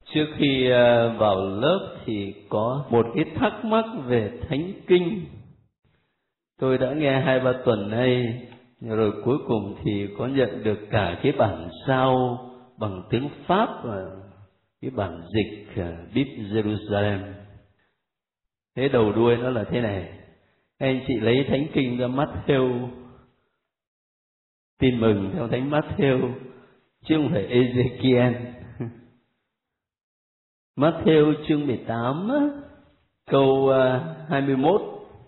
Trước khi vào lớp thì có một cái thắc mắc về Thánh Kinh. Tôi đã nghe 2-3 tuần nay, rồi cuối cùng thì có nhận được cả cái bản sao bằng tiếng Pháp và cái bản dịch Deep Jerusalem. Thế đầu đuôi nó là thế này: anh chị lấy Thánh Kinh ra Matthew, tin mừng theo Thánh Matthew, chứ không phải Ezekiel. Matthew chương 18 câu 21.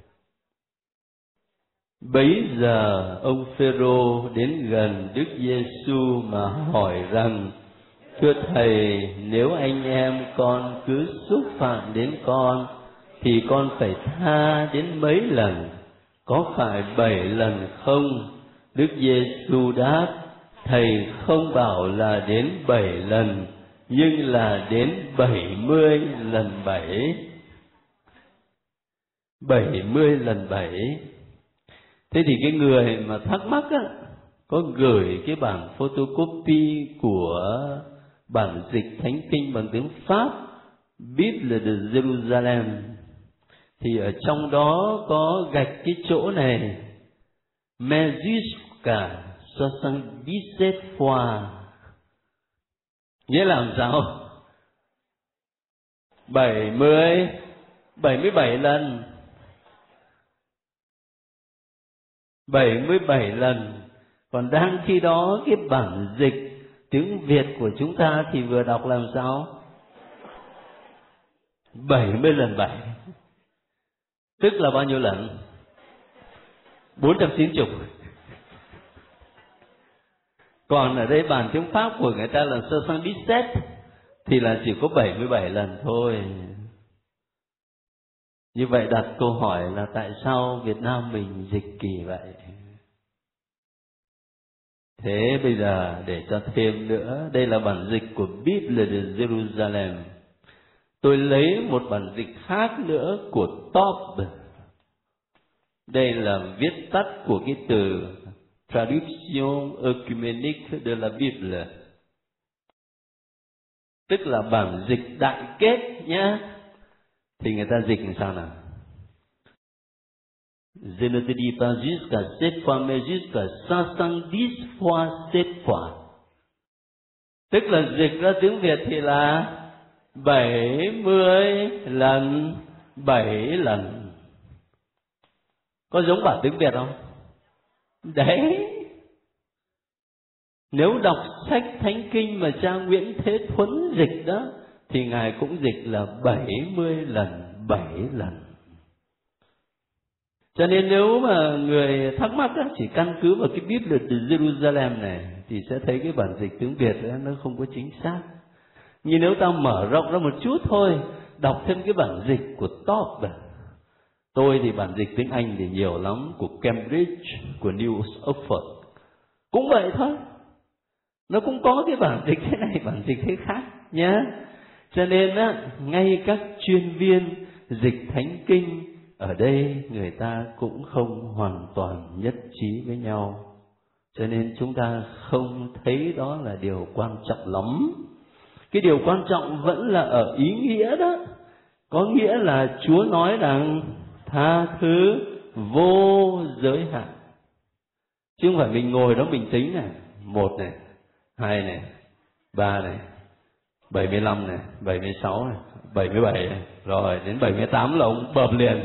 Bấy giờ ông Phêrô đến gần Đức Giêsu mà hỏi rằng: Thưa Thầy, nếu anh em con cứ xúc phạm đến con thì con phải tha đến mấy lần? Có phải 7 lần không? Đức Giêsu đáp: Thầy không bảo là đến 7 lần, nhưng là đến 70 lần 7. 70 lần 7. Thế thì cái người mà thắc mắc á, có gửi cái bản photocopy của bản dịch Thánh Kinh bằng tiếng Pháp, Bible de Jerusalem. Thì ở trong đó có gạch cái chỗ này: Mais jusqu'à 77 fois. Nghĩa là làm sao? 77 lần. 77 lần. Còn đang khi đó cái bản dịch tiếng Việt của chúng ta thì vừa đọc làm sao? 70 lần 7. Tức là bao nhiêu lần? 490. Còn ở đây bản tiếng Pháp của người ta là 77 thì là chỉ có 77 lần thôi. Như vậy đặt câu hỏi là tại sao Việt Nam mình dịch kỳ vậy? Thế bây giờ để cho thêm nữa, đây là bản dịch của Bible de Jerusalem. Tôi lấy một bản dịch khác nữa của TOP. Đây là viết tắt của cái từ Traduction Œcuménique de la Bible, tức là bản dịch đại kết nhá. Thì người ta dịch làm sao nào? Je ne te dis pas jusqu'à 7 fois, mais jusqu'à 70 fois 7 fois. Tức là dịch ra tiếng Việt thì là 70 lần 7 lần. Có giống bản tiếng Việt không? Đấy. Nếu đọc sách Thánh Kinh mà cha Nguyễn Thế Thuấn dịch đó, thì Ngài cũng dịch là 70 lần 7 lần. Cho nên nếu mà người thắc mắc đó, chỉ căn cứ vào cái Bible từ Jerusalem này thì sẽ thấy cái bản dịch tiếng Việt đó, nó không có chính xác. Nhưng nếu ta mở rộng ra một chút thôi, đọc thêm cái bản dịch của TOP. Tôi thì bản dịch tiếng Anh thì nhiều lắm, của Cambridge, của New Oxford. Cũng vậy thôi. Nó cũng có cái bản dịch thế này, bản dịch thế khác nhé. Cho nên á, ngay các chuyên viên dịch Thánh Kinh ở đây người ta cũng không hoàn toàn nhất trí với nhau. Cho nên chúng ta không thấy đó là điều quan trọng lắm. Cái điều quan trọng vẫn là ở ý nghĩa đó. Có nghĩa là Chúa nói rằng tha thứ vô giới hạn. Chứ không phải mình ngồi đó mình tính này, 1 này, 2 này, 3 này, 75 này, 76 này, 77 này, rồi đến 78 là ông bợp liền.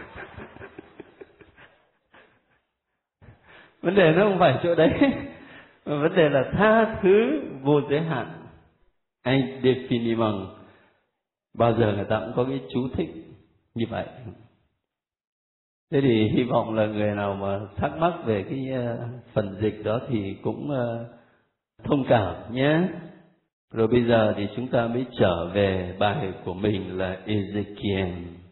Vấn đề nó không phải chỗ đấy, mà vấn đề là tha thứ vô giới hạn. Anh infiniment, bao giờ người ta cũng có cái chú thích như vậy. Thế thì hy vọng là người nào mà thắc mắc về cái phần dịch đó thì cũng thông cảm nhé. Rồi bây giờ thì chúng ta mới trở về bài của mình là Ezekiel.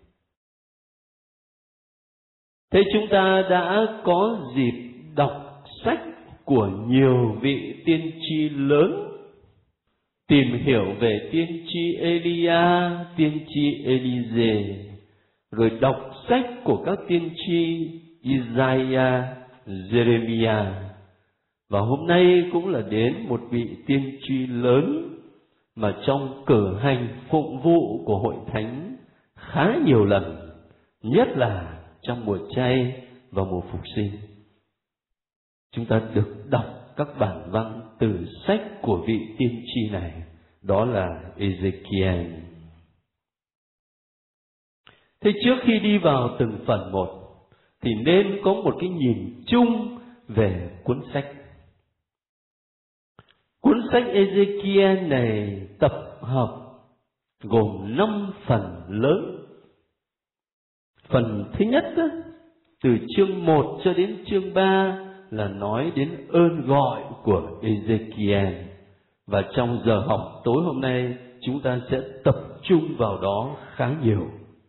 Thế chúng ta đã có dịp đọc sách của nhiều vị tiên tri lớn, tìm hiểu về tiên tri Elia, tiên tri Elise, rồi đọc sách của các tiên tri Isaiah, Jeremiah. Và hôm nay cũng là đến một vị tiên tri lớn, mà trong cử hành phụng vụ của hội thánh khá nhiều lần, nhất là trong mùa chay và mùa phục sinh. Chúng ta được đọc các bản văn từ sách của vị tiên tri này, đó là Ezekiel. Thế trước khi đi vào từng phần một thì nên có một cái nhìn chung về cuốn sách. Cuốn sách Ezekiel này tập hợp gồm 5 phần lớn. Phần thứ nhất đó, từ chương 1 cho đến chương 3 là nói đến ơn gọi của Ezekiel. Và trong giờ học tối hôm nay chúng ta sẽ tập trung vào đó khá nhiều.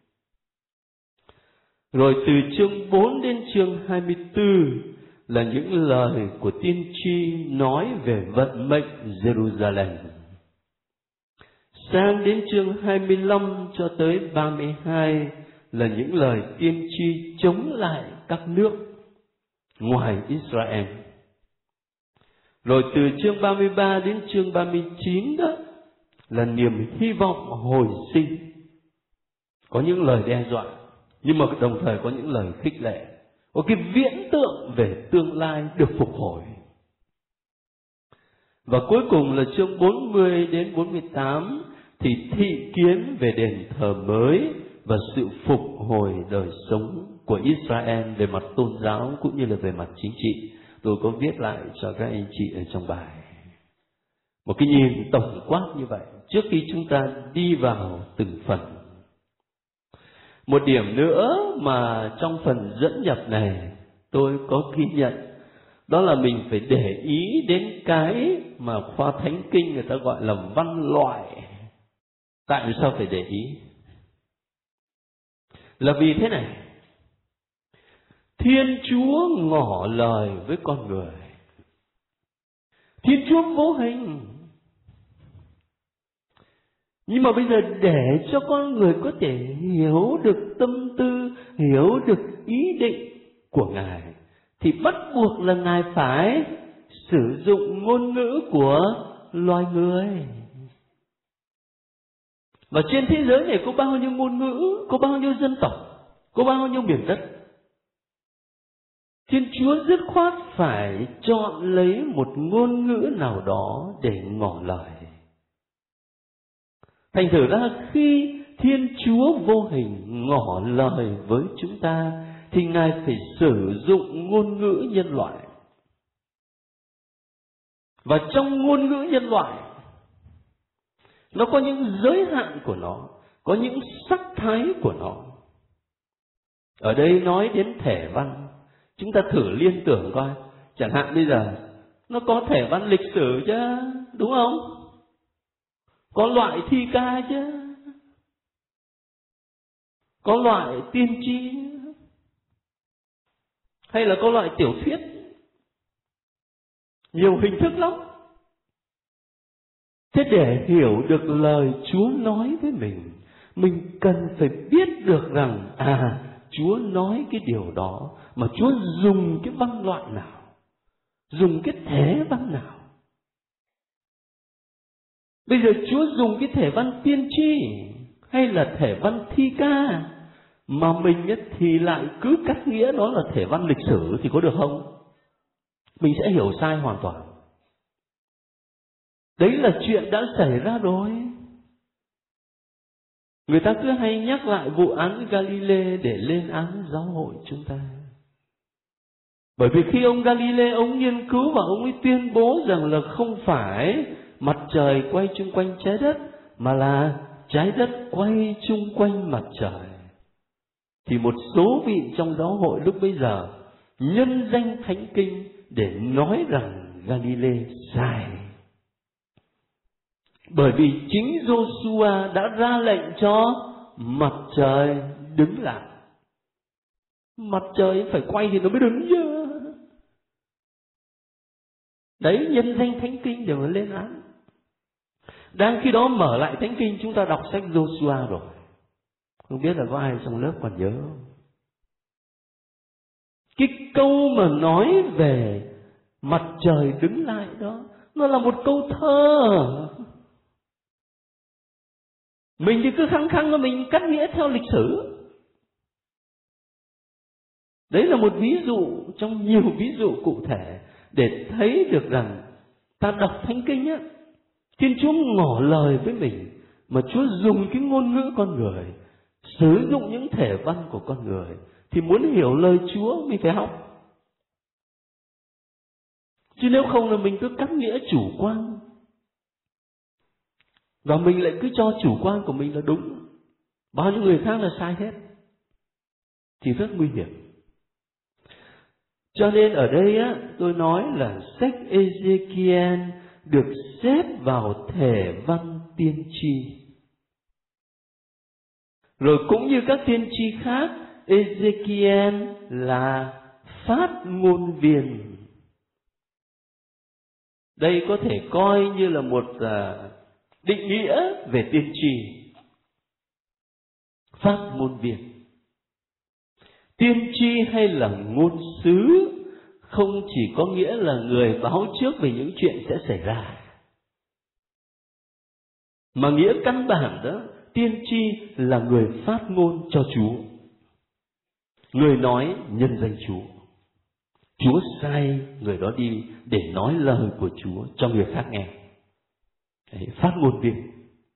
Rồi từ chương 4 đến chương 24 là những lời của tiên tri nói về vận mệnh Jerusalem. Sang đến chương 25 cho tới 32 là những lời tiên tri chống lại các nước ngoài Israel. Rồi từ chương 33 đến chương 39 đó là niềm hy vọng hồi sinh. Có những lời đe dọa, nhưng mà đồng thời có những lời khích lệ, có cái viễn tượng về tương lai được phục hồi. Và cuối cùng là chương 40 đến 48 thì thị kiến về đền thờ mới và sự phục hồi đời sống của Israel về mặt tôn giáo cũng như là về mặt chính trị. Tôi có viết lại cho các anh chị ở trong bài. Một cái nhìn tổng quát như vậy trước khi chúng ta đi vào từng phần. Một điểm nữa mà trong phần dẫn nhập này tôi có ghi nhận, đó là mình phải để ý đến cái mà khoa Thánh Kinh người ta gọi là văn loại. Tại sao phải để ý? Là vì thế này, Thiên Chúa ngỏ lời với con người. Thiên Chúa vô hình. Nhưng mà bây giờ để cho con người có thể hiểu được tâm tư, hiểu được ý định của Ngài, thì bắt buộc là Ngài phải sử dụng ngôn ngữ của loài người. Và trên thế giới này có bao nhiêu ngôn ngữ, có bao nhiêu dân tộc, có bao nhiêu miền đất. Thiên Chúa dứt khoát phải chọn lấy một ngôn ngữ nào đó để ngỏ lời. Thành thử ra khi Thiên Chúa vô hình ngỏ lời với chúng ta thì Ngài phải sử dụng ngôn ngữ nhân loại. Và trong ngôn ngữ nhân loại, nó có những giới hạn của nó, có những sắc thái của nó. Ở đây nói đến thể văn, chúng ta thử liên tưởng coi. Chẳng hạn bây giờ nó có thể văn lịch sử chứ, đúng không? Có loại thi ca chứ, có loại tiên tri, hay là có loại tiểu thuyết. Nhiều hình thức lắm. Thế để hiểu được lời Chúa nói với mình cần phải biết được rằng Chúa nói cái điều đó, mà Chúa dùng cái văn loại nào, dùng cái thể văn nào. Bây giờ Chúa dùng cái thể văn tiên tri hay là thể văn thi ca, mà mình thì lại cứ cắt nghĩa đó là thể văn lịch sử thì có được không? Mình sẽ hiểu sai hoàn toàn. Đấy là chuyện đã xảy ra rồi. Người ta cứ hay nhắc lại vụ án Galile để lên án giáo hội chúng ta. Bởi vì khi ông Galile ông nghiên cứu và ông ấy tuyên bố rằng là không phải mặt trời quay chung quanh trái đất, mà là trái đất quay chung quanh mặt trời, thì một số vị trong giáo hội lúc bấy giờ nhân danh Thánh Kinh để nói rằng Galile sai. Bởi vì chính Giô-sua đã ra lệnh cho mặt trời đứng lại. Mặt trời phải quay thì nó mới đứng chứ. Đấy, nhân danh Thánh Kinh để mà lên án. Đang khi đó mở lại Thánh Kinh, chúng ta đọc sách Giô-sua rồi. Không biết là có ai trong lớp còn nhớ không? Cái câu mà nói về mặt trời đứng lại đó, nó là một câu thơ. Mình thì cứ khăng khăng mình cắt nghĩa theo lịch sử. Đấy là một ví dụ trong nhiều ví dụ cụ thể để thấy được rằng ta đọc Thánh Kinh á, Thiên Chúa ngỏ lời với mình mà Chúa dùng cái ngôn ngữ con người, sử dụng những thể văn của con người, thì muốn hiểu lời Chúa mình phải học. Chứ nếu không là mình cứ cắt nghĩa chủ quan, và mình lại cứ cho chủ quan của mình là đúng, bao nhiêu người khác là sai hết, thì rất nguy hiểm. Cho nên ở đây á, tôi nói là sách Ê-giê-ki-en được xếp vào thể văn tiên tri. Rồi cũng như các tiên tri khác, Ê-giê-ki-en là phát ngôn viên. Đây có thể coi như là một định nghĩa về tiên tri. Phát ngôn viên. Tiên tri hay là ngôn sứ không chỉ có nghĩa là người báo trước về những chuyện sẽ xảy ra, mà nghĩa căn bản đó, tiên tri là người phát ngôn cho Chúa, người nói nhân danh Chúa. Chúa sai người đó đi để nói lời của Chúa cho người khác nghe. Đấy, phát ngôn viên.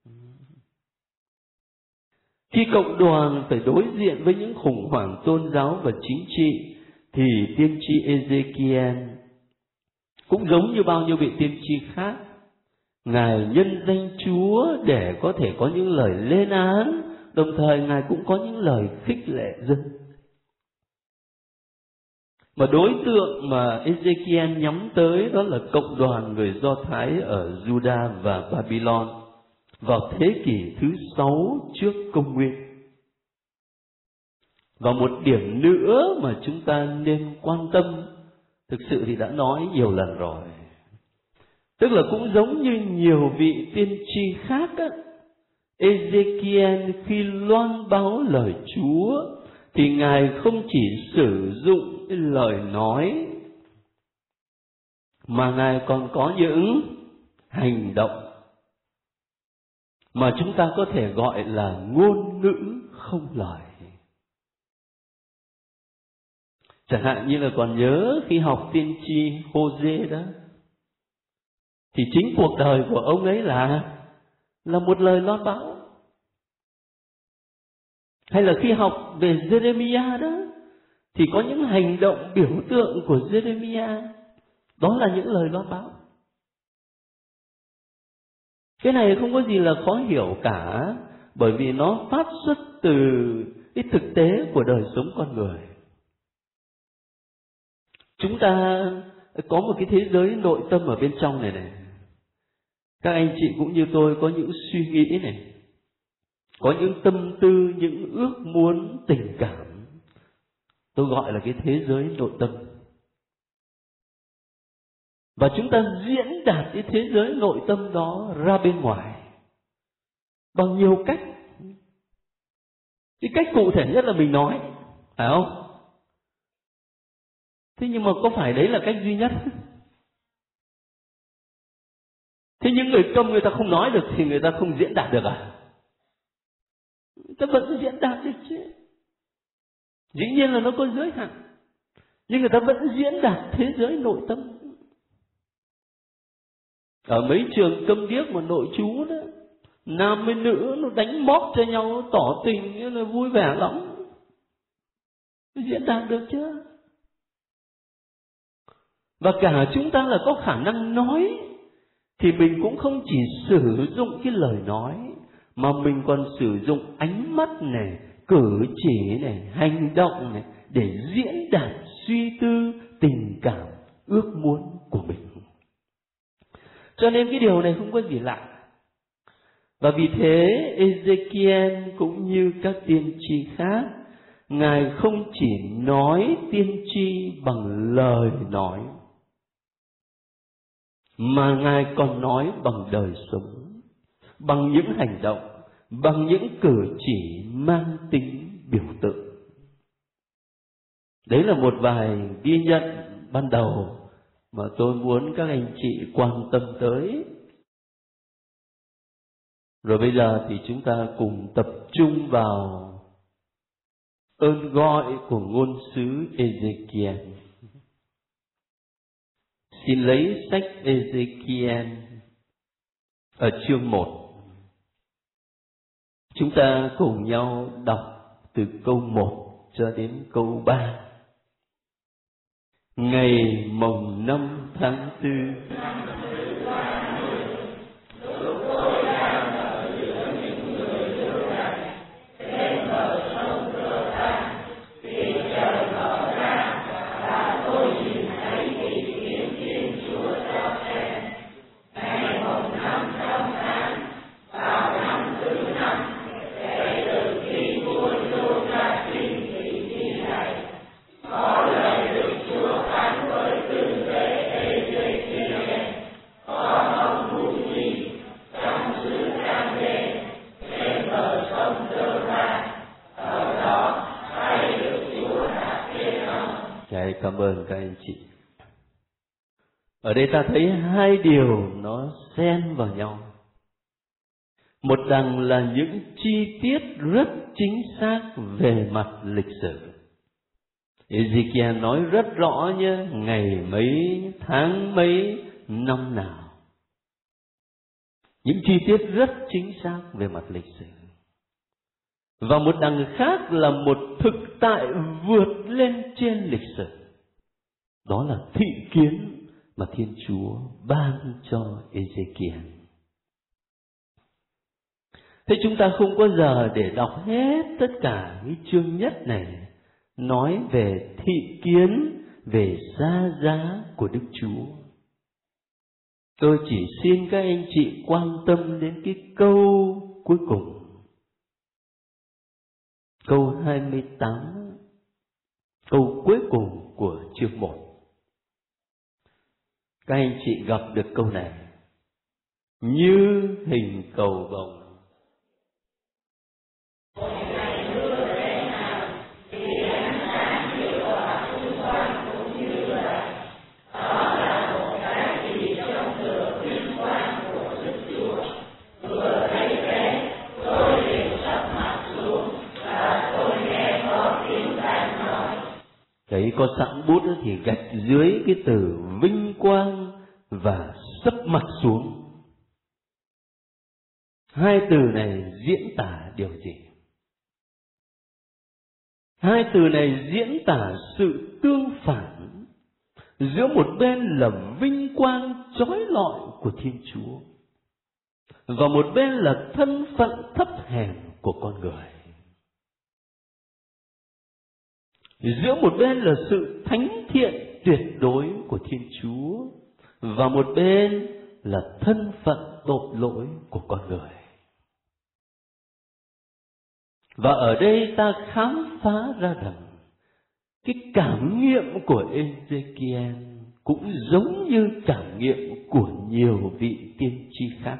Khi cộng đoàn phải đối diện với những khủng hoảng tôn giáo và chính trị, thì tiên tri Ê-giê-ki-en cũng giống như bao nhiêu vị tiên tri khác, Ngài nhân danh Chúa để có thể có những lời lên án, đồng thời Ngài cũng có những lời khích lệ dân. Mà đối tượng mà Ê-giê-ki-en nhắm tới đó là cộng đoàn người Do Thái ở Juda và Babylon vào thế kỷ thứ 6 trước công nguyên. Và một điểm nữa mà chúng ta nên quan tâm, thực sự thì đã nói nhiều lần rồi, tức là cũng giống như nhiều vị tiên tri khác á, Ê-giê-ki-en khi loan báo lời Chúa thì Ngài không chỉ sử dụng cái lời nói, mà Ngài còn có những hành động mà chúng ta có thể gọi là ngôn ngữ không lời. Chẳng hạn như là còn nhớ khi học tiên tri Hô-dê đó, thì chính cuộc đời của ông ấy là một lời loan báo. Hay là khi học về Giê-rê-mi-a đó, thì có những hành động biểu tượng của Giê-rê-mi-a, đó là những lời loan báo. Cái này không có gì là khó hiểu cả, bởi vì nó phát xuất từ cái thực tế của đời sống con người. Chúng ta có một cái thế giới nội tâm ở bên trong này. Các anh chị cũng như tôi có những suy nghĩ này, có những tâm tư, những ước muốn, tình cảm. Tôi gọi là cái thế giới nội tâm. Và chúng ta diễn đạt cái thế giới nội tâm đó ra bên ngoài bằng nhiều cách. Cái cách cụ thể nhất là mình nói, phải không? Thế nhưng mà có phải đấy là cách duy nhất? Thế những người câm người ta không nói được thì người ta không diễn đạt được à? Người ta vẫn diễn đạt được chứ. Dĩ nhiên là nó có giới hạn, nhưng người ta vẫn diễn đạt thế giới nội tâm. Ở mấy trường câm điếc mà nội trú đó, nam với nữ nó đánh móc cho nhau, nó tỏ tình, nó vui vẻ lắm. Diễn đạt được chưa? Và cả chúng ta là có khả năng nói, thì mình cũng không chỉ sử dụng cái lời nói, mà mình còn sử dụng ánh mắt này, cử chỉ này, hành động này, để diễn đạt suy tư, tình cảm, ước muốn của mình. Cho nên cái điều này không có gì lạ. Và vì thế Ê-giê-ki-en cũng như các tiên tri khác, Ngài không chỉ nói tiên tri bằng lời nói, mà Ngài còn nói bằng đời sống, bằng những hành động, bằng những cử chỉ mang tính biểu tượng. Đấy là một vài ghi nhận ban đầu mà tôi muốn các anh chị quan tâm tới. Rồi bây giờ thì chúng ta cùng tập trung vào ơn gọi của ngôn sứ Ezekiel. Xin lấy sách Ezekiel ở chương 1. Chúng ta cùng nhau đọc từ câu 1 cho đến câu 3. Ngày mồng 5 tháng 4, cảm ơn các anh chị. Ở đây ta thấy hai điều nó xen vào nhau. Một đằng là những chi tiết rất chính xác về mặt lịch sử. Ezekiel nói rất rõ nhé, ngày mấy, tháng mấy, năm nào. Những chi tiết rất chính xác về mặt lịch sử. Và một đằng khác là một thực tại vượt lên trên lịch sử. Đó là thị kiến mà Thiên Chúa ban cho Ezekiel. Thế chúng ta không có giờ để đọc hết tất cả cái chương nhất này nói về thị kiến, về xa giá của Đức Chúa. Tôi chỉ xin các anh chị quan tâm đến cái câu cuối cùng. Câu 28, câu cuối cùng của chương 1. Các anh chị gặp được câu này: như hình cầu vồng. Đấy, có sẵn bút thì gạch dưới cái từ vinh quang và sấp mặt xuống. Hai từ này diễn tả điều gì? Hai từ này diễn tả sự tương phản giữa một bên là vinh quang chói lọi của Thiên Chúa và một bên là thân phận thấp hèn của con người. Giữa một bên là sự thánh thiện tuyệt đối của Thiên Chúa và một bên là thân phận tội lỗi của con người. Và ở đây ta khám phá ra rằng cái cảm nghiệm của Ezekiel cũng giống như cảm nghiệm của nhiều vị tiên tri khác.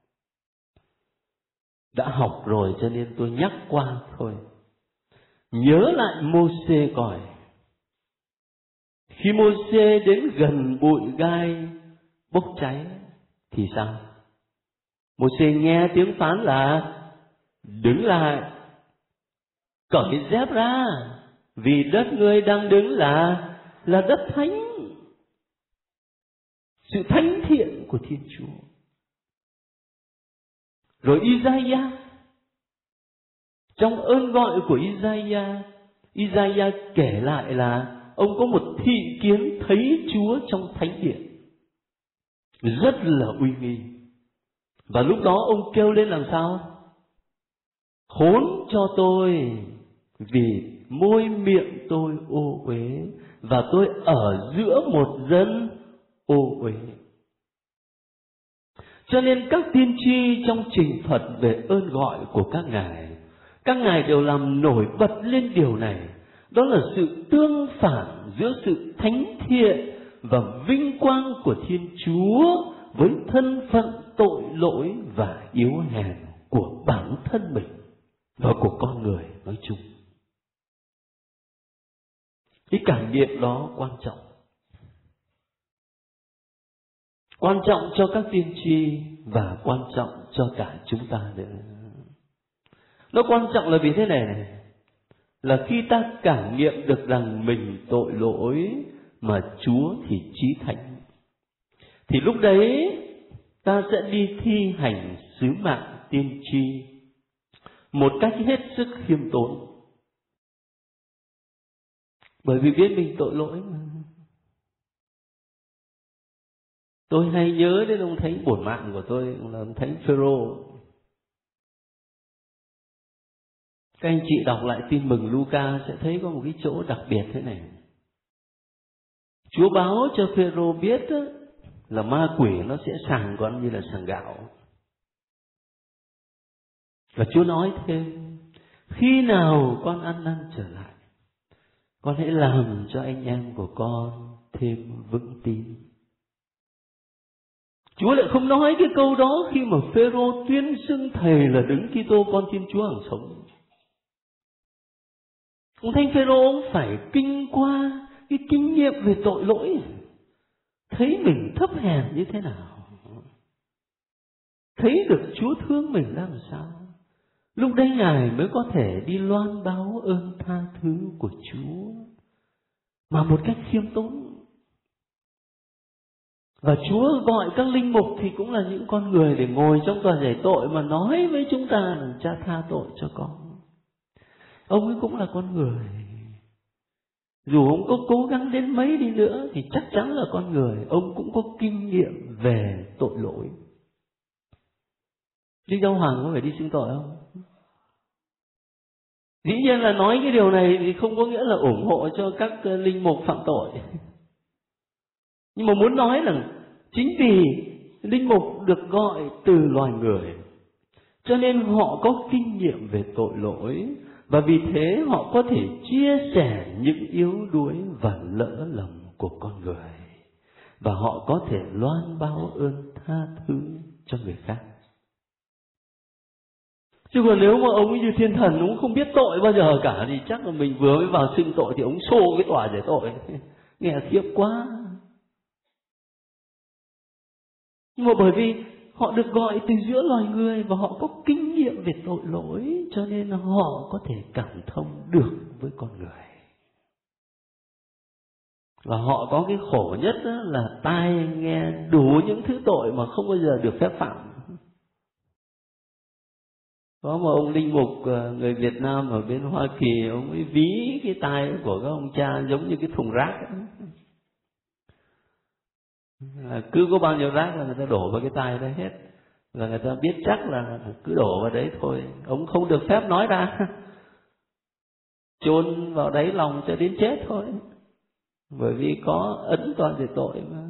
Đã học rồi cho nên tôi nhắc qua thôi. Nhớ lại Mô-xê coi. Khi Mô-xê đến gần bụi gai bốc cháy thì sao? Mô-xê nghe tiếng phán là đứng lại, cởi dép ra, vì đất ngươi đang đứng là đất thánh. Sự thánh thiện của Thiên Chúa. Rồi Isaiah, trong ơn gọi của Isaiah kể lại là ông có một thị kiến thấy Chúa trong thánh điện rất là uy nghi. Và lúc đó ông kêu lên làm sao? Khốn cho tôi, vì môi miệng tôi ô uế và tôi ở giữa một dân ô uế. Cho nên các tiên tri trong trình thuật về ơn gọi của các ngài đều làm nổi bật lên điều này. Đó là sự tương phản giữa sự thánh thiện và vinh quang của Thiên Chúa với thân phận tội lỗi và yếu hèn của bản thân mình và của con người nói chung. Cái cảm nghiệm đó quan trọng. Quan trọng cho các tiên tri và quan trọng cho cả chúng ta nữa. Nó quan trọng là vì thế này, là khi ta cảm nghiệm được rằng mình tội lỗi mà Chúa thì chí thánh, thì lúc đấy ta sẽ đi thi hành sứ mạng tiên tri một cách hết sức khiêm tốn. Bởi vì biết mình tội lỗi mà. Tôi hay nhớ đến ông thánh bổn mạng của tôi là ông thánh Phêrô. Các anh chị đọc lại tin mừng Luca sẽ thấy có một cái chỗ đặc biệt thế này. Chúa báo cho Phêrô biết là ma quỷ nó sẽ sàng con như là sàng gạo. Và Chúa nói thêm, khi nào con ăn năn trở lại, con hãy làm cho anh em của con thêm vững tin. Chúa lại không nói cái câu đó khi mà Phêrô tuyên xưng thầy là Đấng Kitô con Thiên Chúa hằng sống. Ông thánh Phêrô ông phải kinh qua cái kinh nghiệm về tội lỗi, thấy mình thấp hèn như thế nào, thấy được Chúa thương mình làm sao. Lúc đấy Ngài mới có thể đi loan báo ơn tha thứ của Chúa mà một cách khiêm tốn. Và Chúa gọi các linh mục thì cũng là những con người để ngồi trong tòa giải tội mà nói với chúng ta là Cha tha tội cho con. Ông ấy cũng là con người. Dù ông có cố gắng đến mấy đi nữa thì chắc chắn là con người. Ông cũng có kinh nghiệm về tội lỗi. Đức Giáo Hoàng có phải đi xưng tội không? Dĩ nhiên là nói cái điều này thì không có nghĩa là ủng hộ cho các linh mục phạm tội. Nhưng mà muốn nói là chính vì linh mục được gọi từ loài người, cho nên họ có kinh nghiệm về tội lỗi, và vì thế họ có thể chia sẻ những yếu đuối và lỡ lầm của con người, và họ có thể loan báo ơn tha thứ cho người khác. Chứ còn nếu mà ông ấy như thiên thần, ông không biết tội bao giờ cả, thì chắc là mình vừa mới vào xưng tội thì ông xô cái tòa giải tội. Nghe khiếp quá. Nhưng mà bởi vì họ được gọi từ giữa loài người và họ có kinh nghiệm về tội lỗi, cho nên họ có thể cảm thông được với con người. Và họ có cái khổ nhất là tai nghe đủ những thứ tội mà không bao giờ được phép phạm. Có một ông linh mục người Việt Nam ở bên Hoa Kỳ, ông ấy ví cái tai của các ông cha giống như cái thùng rác ấy. Cứ có bao nhiêu rác là người ta đổ vào cái tai đó hết, và người ta biết chắc là cứ đổ vào đấy thôi, ông không được phép nói ra, chôn vào đáy lòng cho đến chết thôi, bởi vì có ấn toàn về tội mà.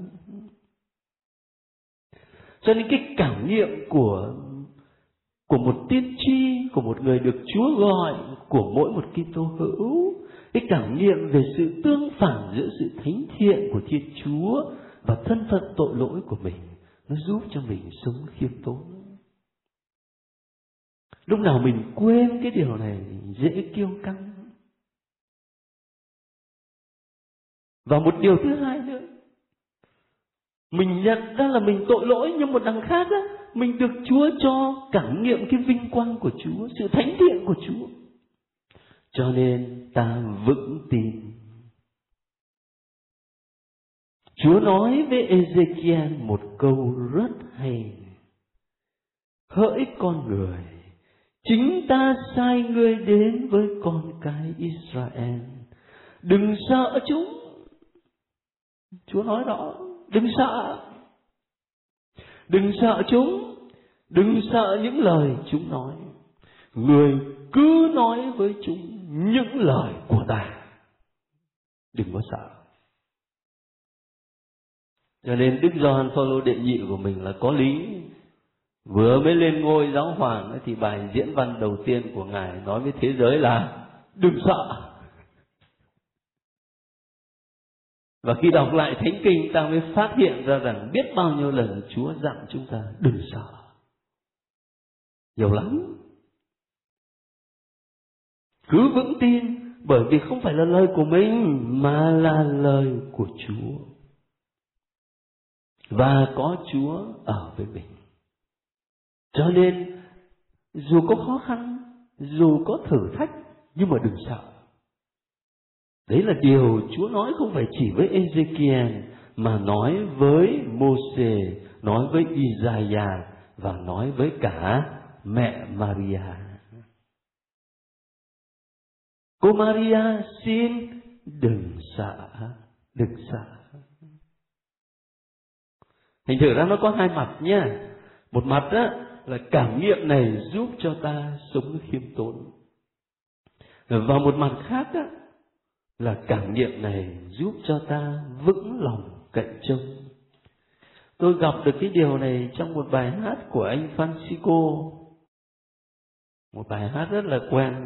Cho nên cái cảm nghiệm của một tiên tri, của một người được Chúa gọi, của mỗi một Kitô hữu, cái cảm nghiệm về sự tương phản giữa sự thánh thiện của Thiên Chúa và thân phận tội lỗi của mình, nó giúp cho mình sống khiêm tốn. Lúc nào mình quên cái điều này, dễ kiêu căng. Và một điều thứ hai nữa, mình nhận ra là mình tội lỗi, nhưng một đằng khác á, mình được Chúa cho cảm nghiệm cái vinh quang của Chúa, sự thánh thiện của Chúa. Cho nên ta vững tin. Chúa nói với Ezekiel một câu rất hay: hỡi con người, chính ta sai ngươi đến với con cái Israel, đừng sợ chúng. Chúa nói đó, đừng sợ. Đừng sợ chúng, đừng sợ những lời chúng nói. Người cứ nói với chúng những lời của ta, đừng có sợ. Cho nên Đức Gioan Phaolô đệ nhị của mình là có lý. Vừa mới lên ngôi giáo hoàng thì bài diễn văn đầu tiên của Ngài nói với thế giới là đừng sợ. Và khi đọc lại Thánh Kinh, ta mới phát hiện ra rằng biết bao nhiêu lần Chúa dặn chúng ta đừng sợ. Nhiều lắm. Cứ vững tin, bởi vì không phải là lời của mình mà là lời của Chúa. Và có Chúa ở với mình. Cho nên dù có khó khăn, dù có thử thách, nhưng mà đừng sợ. Đấy là điều Chúa nói không phải chỉ với Ezekiel, mà nói với Mô-sê, nói với Isaiah và nói với cả mẹ Maria. Cô Maria xin đừng sợ, đừng sợ. Thành thử ra nó có hai mặt nha. Một mặt đó là cảm nghiệm này giúp cho ta sống khiêm tốn, và một mặt khác đó là cảm nghiệm này giúp cho ta vững lòng cậy trông. Tôi gặp được cái điều này trong một bài hát của anh Francisco, một bài hát rất là quen.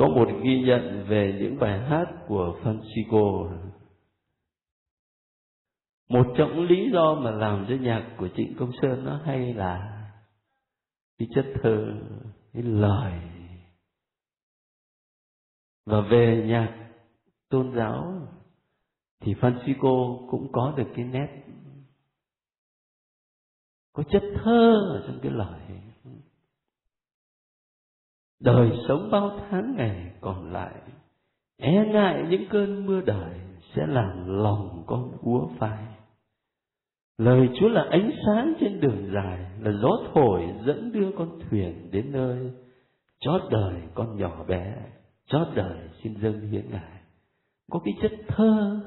có một ghi nhận về những bài hát của Francisco. Một trong những lý do mà làm cho nhạc của Trịnh Công Sơn nó hay là cái chất thơ, cái lời. Và về nhạc tôn giáo thì Francisco cũng có được cái nét có chất thơ ở trong cái lời. Đời sống bao tháng ngày còn lại, e ngại những cơn mưa đời sẽ làm lòng con úa phai. Lời Chúa là ánh sáng trên đường dài, là gió thổi dẫn đưa con thuyền đến nơi. Chót đời con nhỏ bé, chót đời xin dâng hiến Ngài. Có cái chất thơ.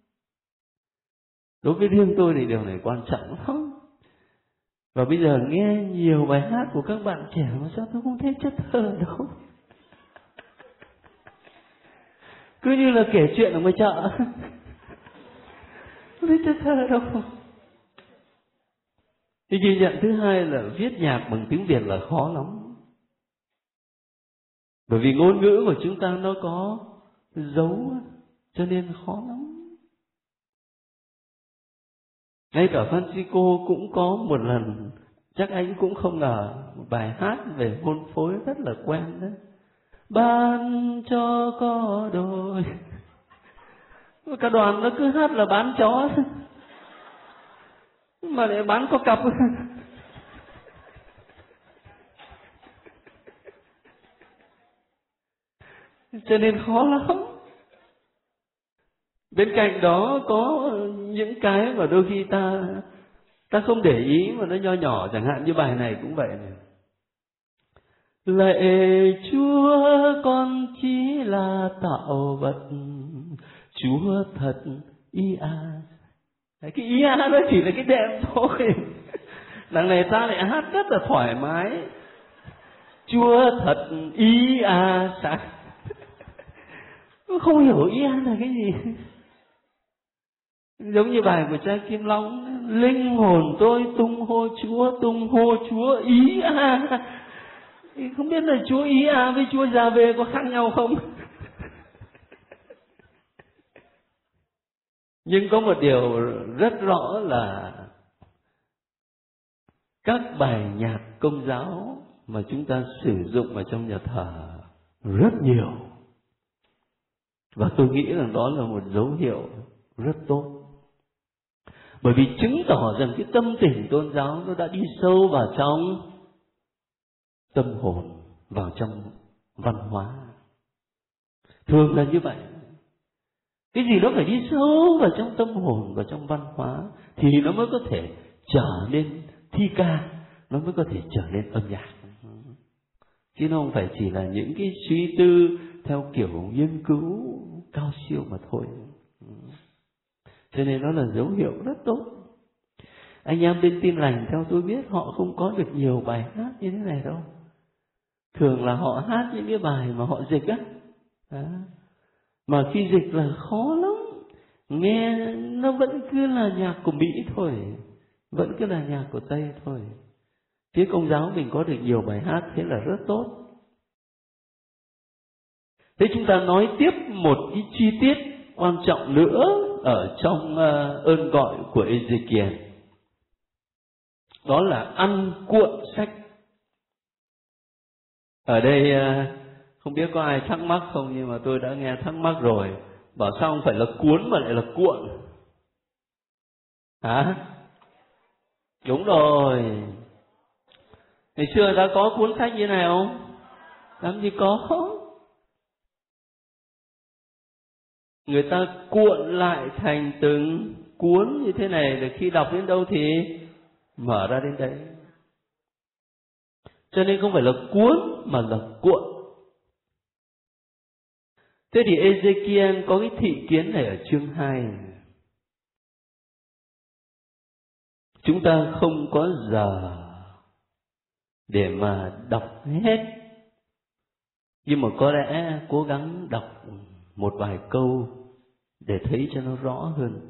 Đối với riêng tôi thì điều này quan trọng lắm. Và bây giờ nghe nhiều bài hát của các bạn trẻ mà sao tôi không thấy chất thơ đâu. Cứ như là kể chuyện ở ngoài chợ. Không thấy chất thơ đâu. Thì ghi nhận thứ hai là viết nhạc bằng tiếng Việt là khó lắm. Bởi vì ngôn ngữ của chúng ta nó có dấu, cho nên khó lắm. Ngay cả Francisco cũng có một lần, chắc anh cũng không ngờ, một bài hát về hôn phối rất là quen đấy. Ban cho có đôi. Cả đoàn nó cứ hát là bán chó mà lại bán có cặp. Cho nên khó lắm. Bên cạnh đó có những cái mà đôi khi ta không để ý mà nó nho nhỏ, chẳng hạn như bài này cũng vậy này. Lạy Chúa, con chỉ là tạo vật, Chúa thật ý a. Cái ý a nó chỉ là cái đệm thôi. Đằng này ta lại hát rất là thoải mái. Chúa thật ý a sao? Không hiểu ý a là cái gì. Giống như bài của Trai Kim Long, linh hồn tôi tung hô Chúa ý a. Không biết là Chúa ý a với Chúa già về có khác nhau không? Nhưng có một điều rất rõ là các bài nhạc công giáo mà chúng ta sử dụng ở trong nhà thờ rất nhiều. Và tôi nghĩ rằng đó là một dấu hiệu rất tốt. Bởi vì chứng tỏ rằng cái tâm tình tôn giáo nó đã đi sâu vào trong tâm hồn, vào trong văn hóa. Thường là như vậy. Cái gì nó phải đi sâu vào trong tâm hồn, vào trong văn hóa thì nó mới có thể trở nên thi ca, nó mới có thể trở nên âm nhạc. Chứ nó không phải chỉ là những cái suy tư theo kiểu nghiên cứu cao siêu mà thôi. Cho nên nó là dấu hiệu rất tốt. Anh em bên Tin Lành theo tôi biết họ không có được nhiều bài hát như thế này đâu. Thường là họ hát những cái bài mà họ dịch á. Mà khi dịch là khó lắm. Nghe nó vẫn cứ là nhạc của Mỹ thôi, vẫn cứ là nhạc của Tây thôi. Phía Công giáo mình có được nhiều bài hát, thế là rất tốt. Thế chúng ta nói tiếp một cái chi tiết quan trọng nữa ở trong ơn gọi của Ezekiel. Đó là ăn cuộn sách. Ở đây không biết có ai thắc mắc không, nhưng mà tôi đã nghe thắc mắc rồi. Bảo sao không phải là cuốn mà lại là cuộn? Hả? Đúng rồi. Ngày xưa đã có cuốn sách như thế này không? Làm gì có. Người ta cuộn lại thành từng cuốn như thế này, để khi đọc đến đâu thì mở ra đến đấy. Cho nên không phải là cuốn mà là cuộn. Thế thì Ezekiel có cái thị kiến này ở chương 2. Chúng ta không có giờ để mà đọc hết, nhưng mà có lẽ cố gắng đọc một vài câu để thấy cho nó rõ hơn.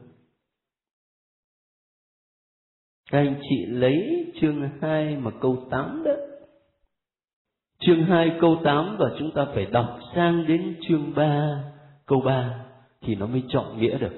Các anh chị lấy chương 2 mà câu 8 đó. chương 2 câu 8 và chúng ta phải đọc sang đến chương 3 câu 3 thì nó mới trọn nghĩa được.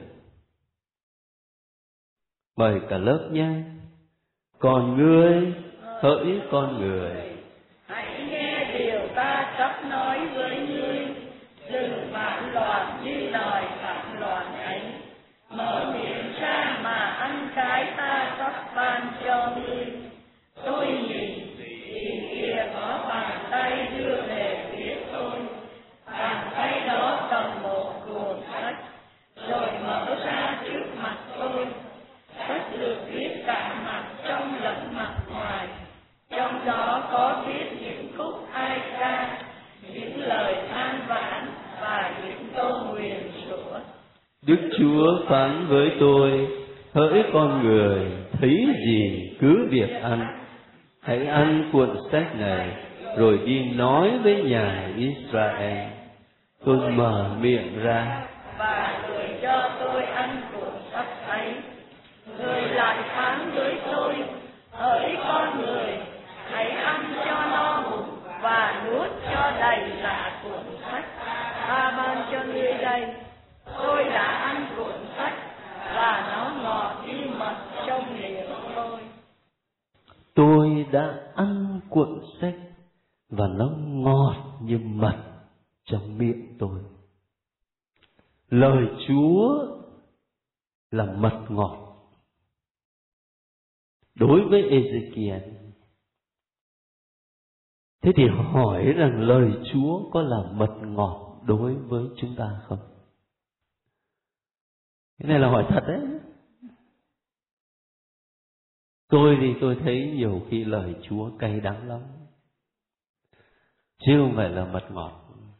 Mời cả lớp nhé. Còn ngươi, hỡi con người, hãy nghe điều ta sắp nói với ngươi, đừng phản loạn như lời phản loạn ấy. Mở miệng ra mà ăn cái ta sắp ban cho ngươi. Tôi nhìn, thì kìa có bàn tay đưa về phía tôi. Bàn tay đó cầm một cuộn sách, rồi mở ra trước mặt tôi. Sách được viết cả mặt trong lẫn mặt ngoài. Trong đó có viết những khúc ai ca, những lời than vãn và những câu nguyền rủa. Đức Chúa phán với tôi: hỡi con người, thấy gì cứ việc ăn. Hãy ăn cuộn sách này, rồi đi nói với nhà Israel. Tôi mở miệng ra và người cho tôi ăn cuộn sách ấy. Người lại phán với tôi: hỡi con người, hãy ăn cho no bụng và nuốt cho đầy là cuộn sách ta ban cho ngươi đây. Tôi đã ăn cuộn sách và nó ngọt như mật trong miệng tôi. Tôi đã ăn cuộn sách và nó ngọt như mật trong miệng tôi. Lời Chúa là mật ngọt đối với Ezekiel. Thế thì hỏi rằng lời Chúa có là mật ngọt đối với chúng ta không? Cái này là hỏi thật đấy. Tôi thì tôi thấy nhiều khi lời Chúa cay đắng lắm, chứ không phải là mật ngọt.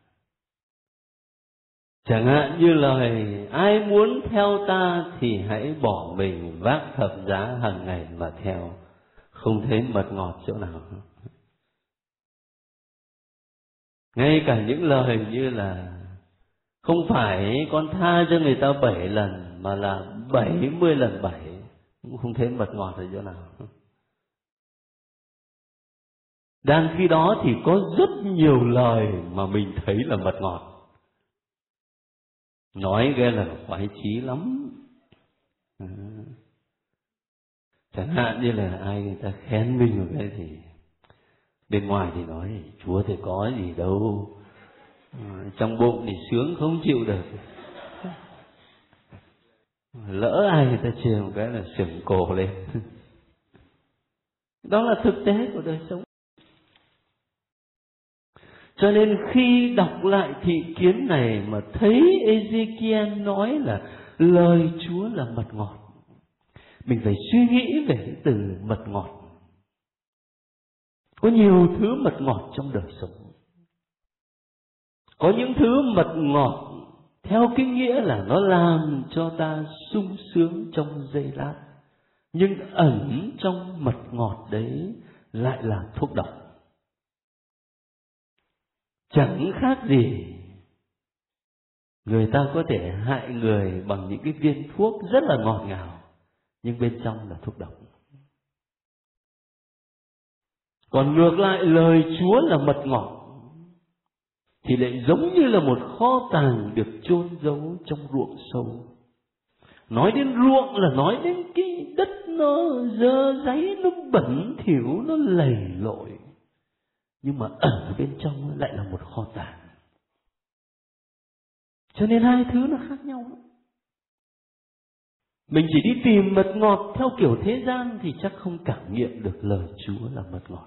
Chẳng hạn như lời: ai muốn theo ta thì hãy bỏ mình vác thập giá hàng ngày mà theo. Không thấy mật ngọt chỗ nào. Ngay cả những lời như là không phải con tha cho người ta 7 lần mà là 70 lần 7, cũng không thấy mật ngọt ở chỗ nào. Đang khi đó thì có rất nhiều lời mà mình thấy là mật ngọt. Nói ghê là khoái chí lắm. Chẳng hạn như là ai người ta khen mình một cái thì bên ngoài thì nói: Chúa thì có gì đâu, trong bụng thì sướng không chịu được. Lỡ ai người ta chê một cái là sửng cổ lên. Đó là thực tế của đời sống. Cho nên khi đọc lại thị kiến này mà thấy Ezekiel nói là lời Chúa là mật ngọt, mình phải suy nghĩ về cái từ mật ngọt. Có nhiều thứ mật ngọt trong đời sống. Có những thứ mật ngọt theo cái nghĩa là nó làm cho ta sung sướng trong giây lát, nhưng ẩn trong mật ngọt đấy lại là thuốc độc. Chẳng khác gì người ta có thể hại người bằng những cái viên thuốc rất là ngọt ngào, nhưng bên trong là thuốc độc. Còn ngược lại, lời Chúa là mật ngọt thì lại giống như là một kho tàng được chôn giấu trong ruộng sâu. Nói đến ruộng là nói đến cái đất nó dơ dáy, nó bẩn thỉu, nó lầy lội, nhưng mà ẩn bên trong lại là một kho tàng. Cho nên hai thứ nó khác nhau. Mình chỉ đi tìm mật ngọt theo kiểu thế gian thì chắc không cảm nghiệm được lời Chúa là mật ngọt.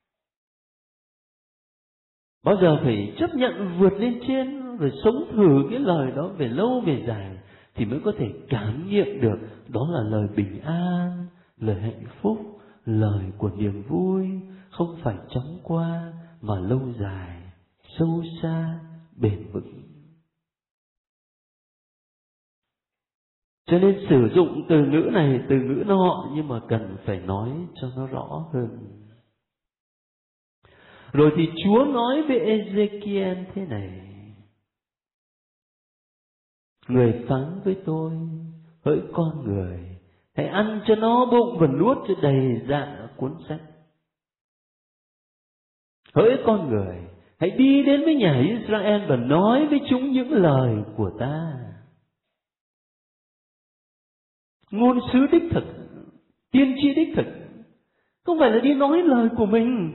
Bao giờ phải chấp nhận vượt lên trên, rồi sống thử cái lời đó về lâu về dài thì mới có thể cảm nghiệm được đó là lời bình an, lời hạnh phúc, lời của niềm vui, không phải chóng qua mà lâu dài, sâu xa, bền vững. Cho nên sử dụng từ ngữ này, từ ngữ nọ, nhưng mà cần phải nói cho nó rõ hơn. Rồi thì Chúa nói với Ezekiel thế này: người phán với tôi: hỡi con người, hãy ăn cho no bụng và nuốt cho đầy dạ cuốn sách. Hỡi con người, hãy đi đến với nhà Israel và nói với chúng những lời của ta. Ngôn sứ đích thực, tiên tri đích thực, không phải là đi nói lời của mình.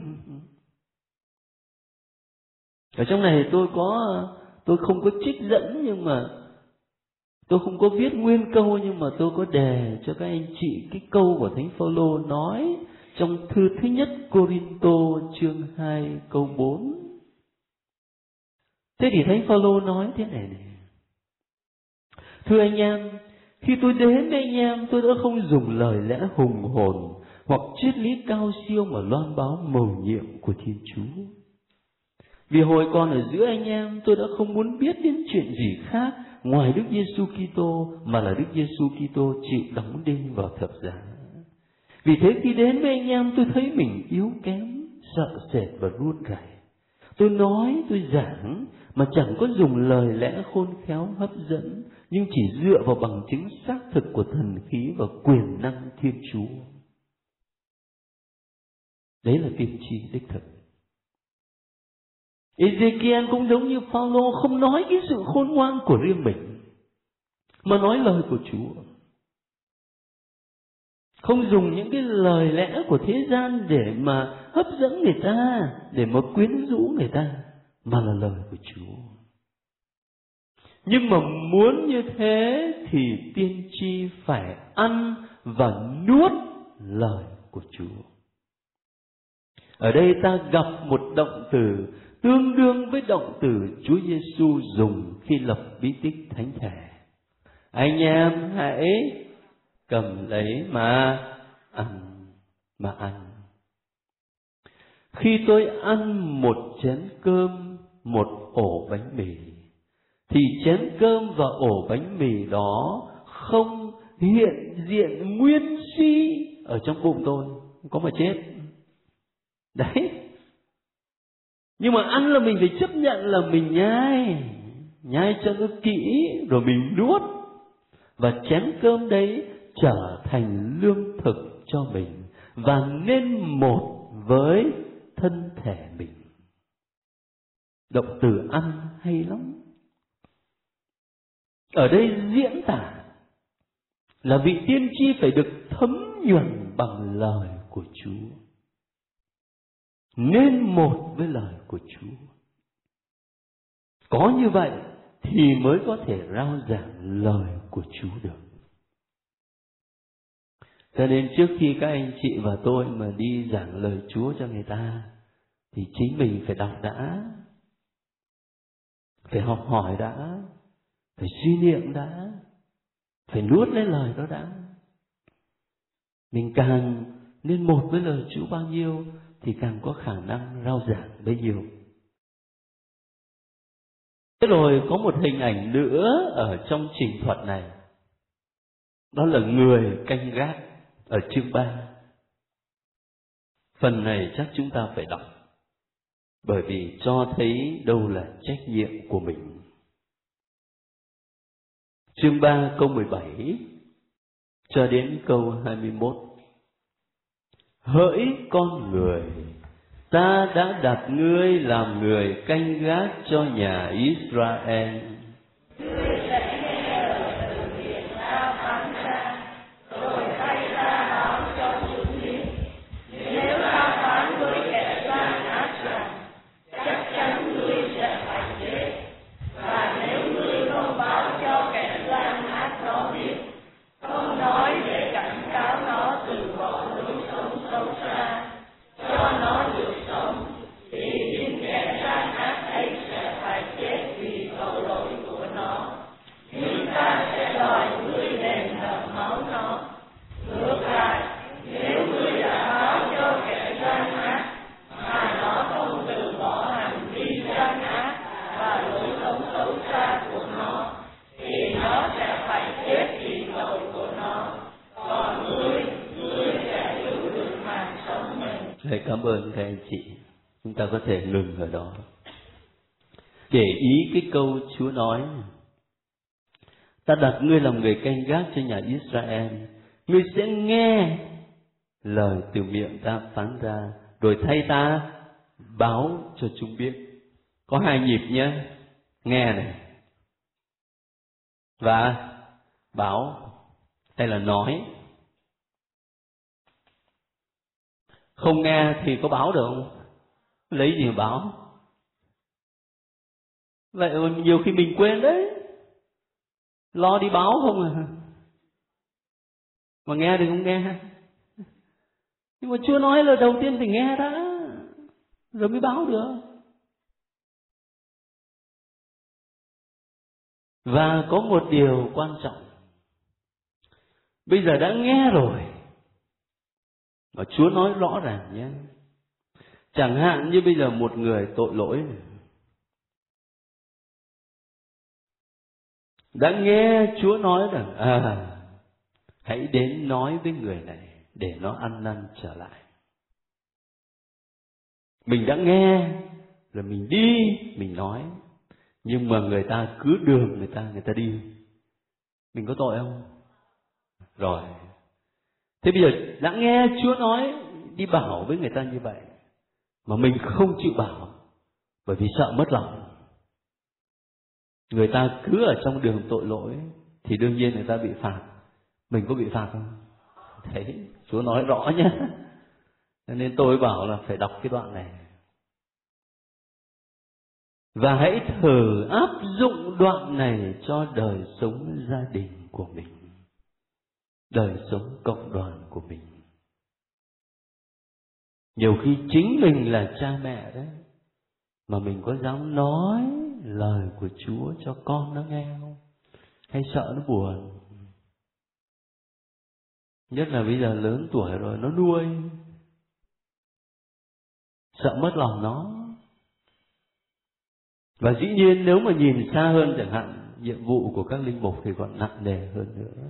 Ở trong này tôi không có trích dẫn, nhưng mà tôi không có viết nguyên câu, nhưng mà tôi có đề cho các anh chị cái câu của Thánh Phaolô nói trong thư thứ nhất Cô-rin-tô chương 2 câu 4. Thế thì Thánh Phaolô nói thế này này: thưa anh em, khi tôi đến với anh em, tôi đã không dùng lời lẽ hùng hồn hoặc triết lý cao siêu mà loan báo mầu nhiệm của Thiên Chúa. Vì hồi còn ở giữa anh em, tôi đã không muốn biết đến chuyện gì khác ngoài Đức Giêsu Kitô, mà là Đức Giêsu Kitô chịu đóng đinh vào thập giá. Vì thế khi đến với anh em, tôi thấy mình yếu kém, sợ sệt và run rẩy. Tôi nói, tôi giảng mà chẳng có dùng lời lẽ khôn khéo hấp dẫn, nhưng chỉ dựa vào bằng chứng xác thực của thần khí và quyền năng Thiên Chúa. Đấy là tiên tri đích thực. Ezekiel cũng giống như Phaolô, không nói cái sự khôn ngoan của riêng mình, mà nói lời của Chúa. Không dùng những cái lời lẽ của thế gian để mà hấp dẫn người ta, để mà quyến rũ người ta, mà là lời của Chúa. Nhưng mà muốn như thế thì tiên tri phải ăn và nuốt lời của Chúa. Ở đây ta gặp một động từ tương đương với động từ Chúa Giêsu dùng khi lập bí tích thánh thể. Anh em hãy cầm lấy mà ăn. Khi tôi ăn một chén cơm, một ổ bánh mì, thì chén cơm và ổ bánh mì đó không hiện diện nguyên si ở trong bụng tôi, có mà chết. Đấy. Nhưng mà ăn là mình phải chấp nhận là mình nhai cho nó kỹ, rồi mình nuốt. Và chén cơm đấy trở thành lương thực cho mình, và nên một với thân thể mình. Động từ ăn hay lắm. Ở đây diễn tả là vị tiên tri phải được thấm nhuần bằng lời của Chúa, nên một với lời của Chúa. Có như vậy thì mới có thể rao giảng lời của Chúa được. Cho nên trước khi các anh chị và tôi mà đi giảng lời Chúa cho người ta, thì chính mình phải đọc đã, phải học hỏi đã, phải suy niệm đã, phải nuốt lấy lời đó đã. Mình càng nên một với lời Chúa bao nhiêu thì càng có khả năng rao giảng bấy nhiêu. Thế rồi có một hình ảnh nữa ở trong trình thuật này, đó là người canh gác ở chương 3. Phần này chắc chúng ta phải đọc, bởi vì cho thấy đâu là trách nhiệm của mình. Chương 3 câu 17 cho đến câu 21. Hỡi con người, ta đã đặt ngươi làm người canh gác cho nhà Israel. Ngươi sẽ nghe lời từ miệng ta phán ra, rồi tay ta báo cho chúng biết. Nếu ta phán với kẻ gian ác rằng, chắc chắn ngươi sẽ phải chết. Và nếu ngươi không báo cho kẻ gian ác nó biết, không nói để cảnh cáo nó từ bỏ lối sống xấu xa, cho nó được sống, thì những kẻ gian ác ấy sẽ phải chết vì tội lỗi của nó. Nhưng ta sẽ đòi ngươi đền nợ máu nó. Ngược lại, nếu ngươi đã báo cho kẻ gian ác mà nó không từ bỏ hành vi gian ác và lối sống xấu xa của nó, thì nó sẽ phải chết vì tội của nó. Còn ngươi sẽ giữ được mạng sống mình. Thầy cảm ơn các anh chị. Chúng ta có thể ngừng ở đó. Để ý cái câu Chúa nói: ta đặt ngươi làm người canh gác cho nhà Israel. Ngươi sẽ nghe lời từ miệng ta phán ra, rồi thay ta báo cho chúng biết. Có 2 nhịp nhé, nghe này và báo hay là nói. Không nghe thì có báo được không? Lấy gì mà báo? Vậy nhiều khi mình quên đấy, lo đi báo không à, mà nghe thì không nghe. Nhưng mà Chúa nói là đầu tiên phải nghe đã, rồi mới báo được. Và có một điều quan trọng, bây giờ đã nghe rồi mà Chúa nói rõ ràng nhé. Chẳng hạn như bây giờ một người tội lỗi này, đã nghe Chúa nói rằng hãy đến nói với người này để nó ăn năn trở lại. Mình đã nghe rồi mình đi mình nói, nhưng mà người ta cứ đường người ta đi, mình có tội không? Rồi, thế bây giờ đã nghe Chúa nói đi bảo với người ta như vậy mà mình không chịu bảo bởi vì sợ mất lòng, người ta cứ ở trong đường tội lỗi thì đương nhiên người ta bị phạt. Mình có bị phạt không? Đấy, Chúa nói rõ nhé. Nên tôi bảo là phải đọc cái đoạn này. Và hãy thử áp dụng đoạn này cho đời sống gia đình của mình, đời sống cộng đoàn của mình. Nhiều khi chính mình là cha mẹ đấy, mà mình có dám nói lời của Chúa cho con nó nghe không? Hay sợ nó buồn? Nhất là bây giờ lớn tuổi rồi, nó nuôi, sợ mất lòng nó. Và dĩ nhiên nếu mà nhìn xa hơn, chẳng hạn nhiệm vụ của các linh mục thì còn nặng nề hơn nữa.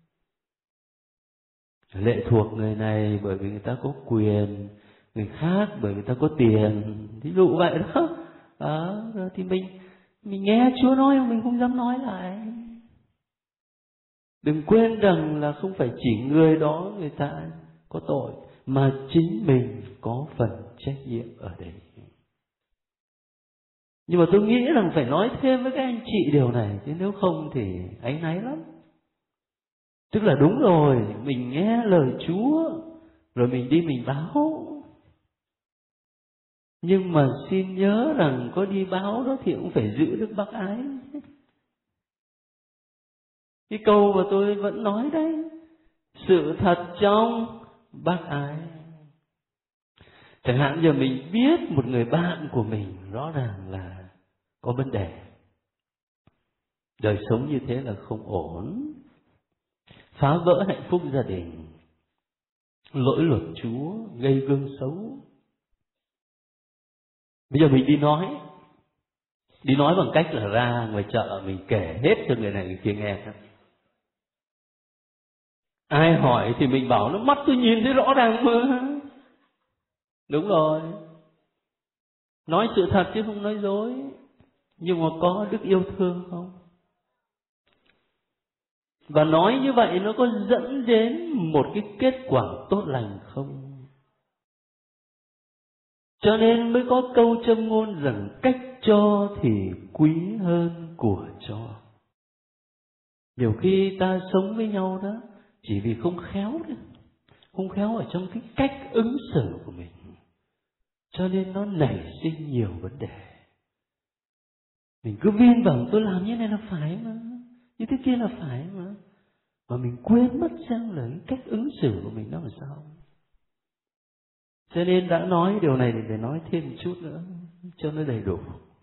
Lệ thuộc người này bởi vì người ta có quyền, người khác bởi người ta có tiền, ví dụ vậy đó. Rồi thì mình nghe Chúa nói mà mình không dám nói lại. Đừng quên rằng là không phải chỉ người đó người ta có tội, mà chính mình có phần trách nhiệm ở đây. Nhưng mà tôi nghĩ rằng phải nói thêm với các anh chị điều này, chứ nếu không thì áy náy lắm. Tức là đúng rồi, mình nghe lời Chúa, rồi mình đi mình báo. Nhưng mà xin nhớ rằng có đi báo đó thì cũng phải giữ được bác ái. Cái câu mà tôi vẫn nói đấy, sự thật trong bác ái. Chẳng hạn giờ mình biết một người bạn của mình rõ ràng là có vấn đề, đời sống như thế là không ổn, phá vỡ hạnh phúc gia đình, lỗi luật Chúa, gây gương xấu. Bây giờ mình đi nói bằng cách là ra ngoài chợ mình kể hết cho người này người kia nghe. Ai hỏi thì mình bảo nó mắt tôi nhìn thấy rõ ràng mà. Đúng rồi, nói sự thật chứ không nói dối. Nhưng mà có đức yêu thương không? Và nói như vậy nó có dẫn đến một cái kết quả tốt lành không? Cho nên mới có câu châm ngôn rằng cách cho thì quý hơn của cho. Nhiều khi ta sống với nhau đó chỉ vì không khéo đấy, không khéo ở trong cái cách ứng xử của mình, cho nên nó nảy sinh nhiều vấn đề. Mình cứ vin vào tôi làm như này là phải mà, như thế kia là phải mà mình quên mất xem là cái cách ứng xử của mình nó làm sao. Cho nên đã nói điều này thì phải nói thêm một chút nữa cho nó đầy đủ.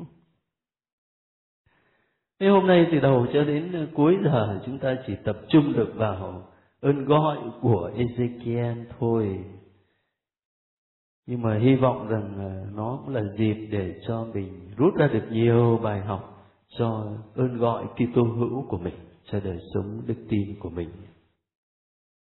Thế hôm nay từ đầu cho đến cuối giờ chúng ta chỉ tập trung được vào ơn gọi của Ezekiel thôi. Nhưng mà hy vọng rằng nó cũng là dịp để cho mình rút ra được nhiều bài học cho ơn gọi Kitô hữu của mình, cho đời sống đức tin của mình.